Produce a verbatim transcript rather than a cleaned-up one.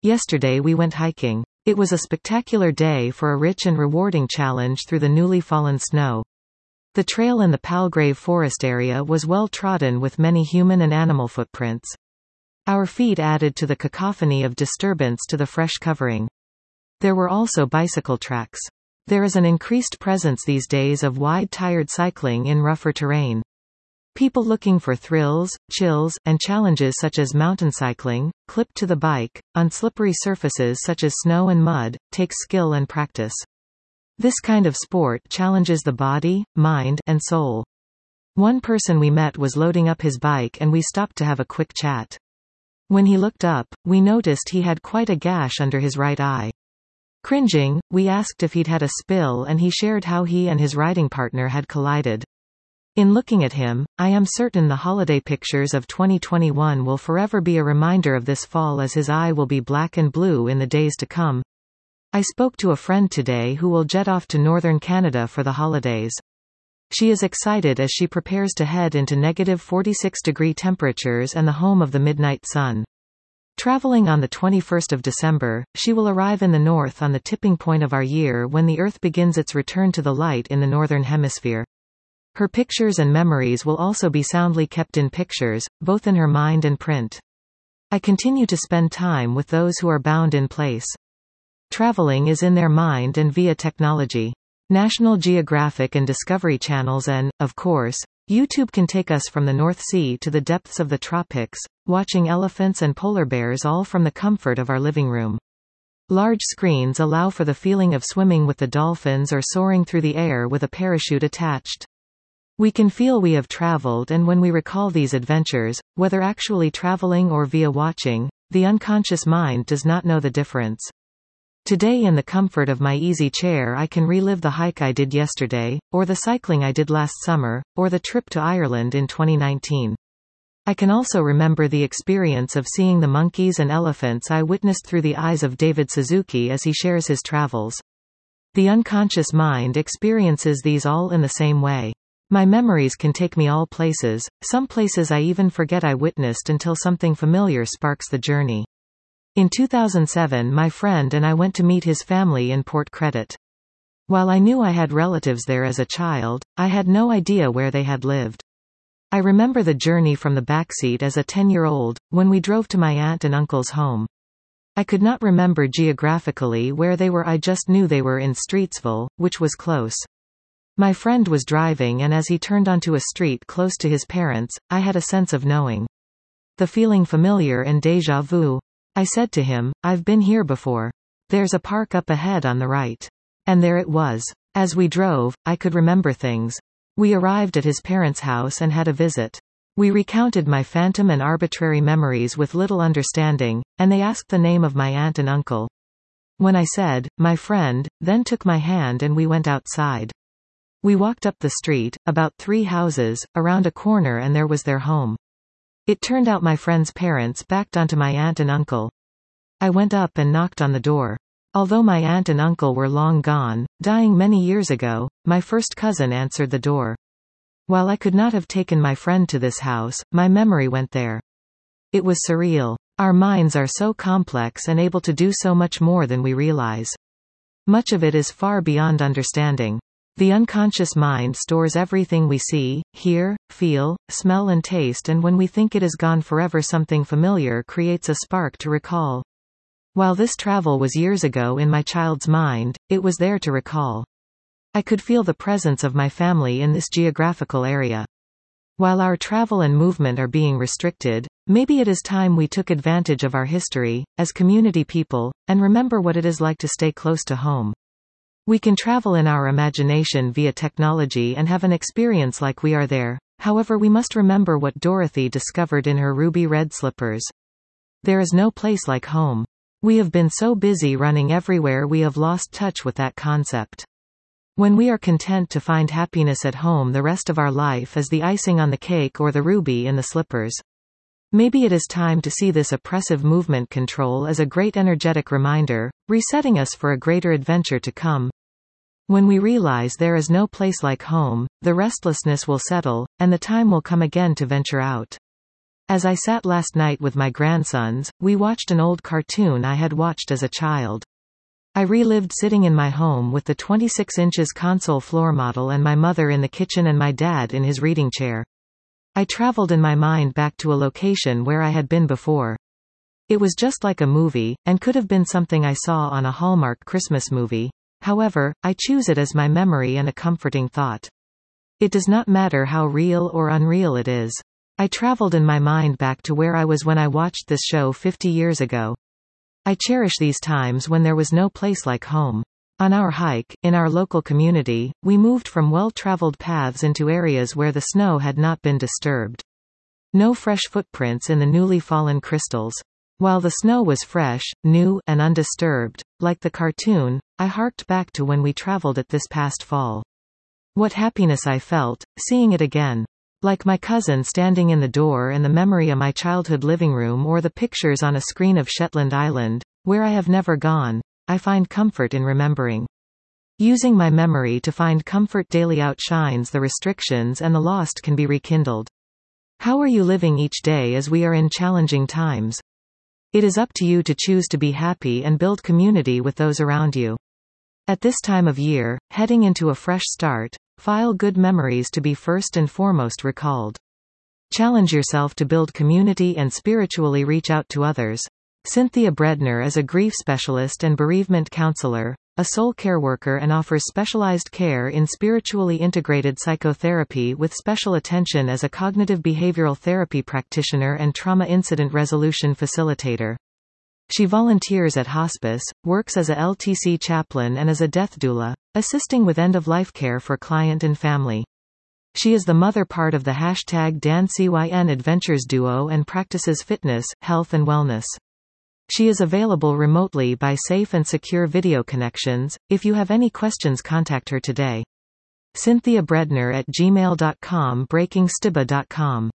Yesterday we went hiking. It was a spectacular day for a rich and rewarding challenge through the newly fallen snow. The trail in the Palgrave Forest area was well trodden with many human and animal footprints. Our feet added to the cacophony of disturbance to the fresh covering. There were also bicycle tracks. There is an increased presence these days of wide-tired cycling in rougher terrain. People looking for thrills, chills, and challenges such as mountain cycling, clipped to the bike, on slippery surfaces such as snow and mud, takes skill and practice. This kind of sport challenges the body, mind, and soul. One person we met was loading up his bike and we stopped to have a quick chat. When he looked up, we noticed he had quite a gash under his right eye. Cringing, we asked if he'd had a spill and he shared how he and his riding partner had collided. In looking at him, I am certain the holiday pictures of twenty twenty-one will forever be a reminder of this fall, as his eye will be black and blue in the days to come. I spoke to a friend today who will jet off to northern Canada for the holidays. She is excited as she prepares to head into negative forty-six degree temperatures and the home of the midnight sun. Traveling on the twenty-first of December, she will arrive in the north on the tipping point of our year when the Earth begins its return to the light in the northern hemisphere. Her pictures and memories will also be soundly kept in pictures, both in her mind and print. I continue to spend time with those who are bound in place. Traveling is in their mind and via technology. National Geographic and Discovery channels and, of course, YouTube can take us from the North Sea to the depths of the tropics, watching elephants and polar bears all from the comfort of our living room. Large screens allow for the feeling of swimming with the dolphins or soaring through the air with a parachute attached. We can feel we have traveled, and when we recall these adventures, whether actually traveling or via watching, the unconscious mind does not know the difference. Today, in the comfort of my easy chair, I can relive the hike I did yesterday, or the cycling I did last summer, or the trip to Ireland in twenty nineteen. I can also remember the experience of seeing the monkeys and elephants I witnessed through the eyes of David Suzuki as he shares his travels. The unconscious mind experiences these all in the same way. My memories can take me all places, some places I even forget I witnessed until something familiar sparks the journey. In two thousand seven, my friend and I went to meet his family in Port Credit. While I knew I had relatives there as a child, I had no idea where they had lived. I remember the journey from the backseat as a ten-year-old, when we drove to my aunt and uncle's home. I could not remember geographically where they were, I just knew they were in Streetsville, which was close. My friend was driving, and as he turned onto a street close to his parents, I had a sense of knowing. The feeling familiar and déjà vu. I said to him, "I've been here before. There's a park up ahead on the right." And there it was. As we drove, I could remember things. We arrived at his parents' house and had a visit. We recounted my phantom and arbitrary memories with little understanding, and they asked the name of my aunt and uncle. When I said, "My friend," then took my hand and we went outside. We walked up the street, about three houses, around a corner, and there was their home. It turned out my friend's parents backed onto my aunt and uncle. I went up and knocked on the door. Although my aunt and uncle were long gone, dying many years ago, my first cousin answered the door. While I could not have taken my friend to this house, my memory went there. It was surreal. Our minds are so complex and able to do so much more than we realize. Much of it is far beyond understanding. The unconscious mind stores everything we see, hear, feel, smell and taste, and when we think it is gone forever, something familiar creates a spark to recall. While this travel was years ago in my child's mind, it was there to recall. I could feel the presence of my family in this geographical area. While our travel and movement are being restricted, maybe it is time we took advantage of our history, as community people, and remember what it is like to stay close to home. We can travel in our imagination via technology and have an experience like we are there. However, we must remember what Dorothy discovered in her ruby red slippers. There is no place like home. We have been so busy running everywhere we have lost touch with that concept. When we are content to find happiness at home, the rest of our life is the icing on the cake or the ruby in the slippers. Maybe it is time to see this oppressive movement control as a great energetic reminder, resetting us for a greater adventure to come. When we realize there is no place like home, the restlessness will settle, and the time will come again to venture out. As I sat last night with my grandsons, we watched an old cartoon I had watched as a child. I relived sitting in my home with the twenty-six inches console floor model and my mother in the kitchen and my dad in his reading chair. I traveled in my mind back to a location where I had been before. It was just like a movie, and could have been something I saw on a Hallmark Christmas movie. However, I choose it as my memory and a comforting thought. It does not matter how real or unreal it is. I traveled in my mind back to where I was when I watched this show fifty years ago. I cherish these times when there was no place like home. On our hike, in our local community, we moved from well-traveled paths into areas where the snow had not been disturbed. No fresh footprints in the newly fallen crystals. While the snow was fresh, new, and undisturbed, like the cartoon, I harked back to when we traveled it this past fall. What happiness I felt, seeing it again. Like my cousin standing in the door and the memory of my childhood living room or the pictures on a screen of Shetland Island, where I have never gone, I find comfort in remembering. Using my memory to find comfort daily outshines the restrictions and the lost can be rekindled. How are you living each day as we are in challenging times? It is up to you to choose to be happy and build community with those around you. At this time of year, heading into a fresh start, file good memories to be first and foremost recalled. Challenge yourself to build community and spiritually reach out to others. Cynthia Bredner is a grief specialist and bereavement counselor, a soul care worker, and offers specialized care in spiritually integrated psychotherapy with special attention as a cognitive behavioral therapy practitioner and trauma incident resolution facilitator. She volunteers at hospice, works as a L T C chaplain and as a death doula, assisting with end-of-life care for client and family. She is the mother part of the hashtag DanCyn Adventures duo and practices fitness, health and wellness. She is available remotely by safe and secure video connections. If you have any questions, contact her today. Cynthia Bredner at gmail dot com, breaking stiba dot com.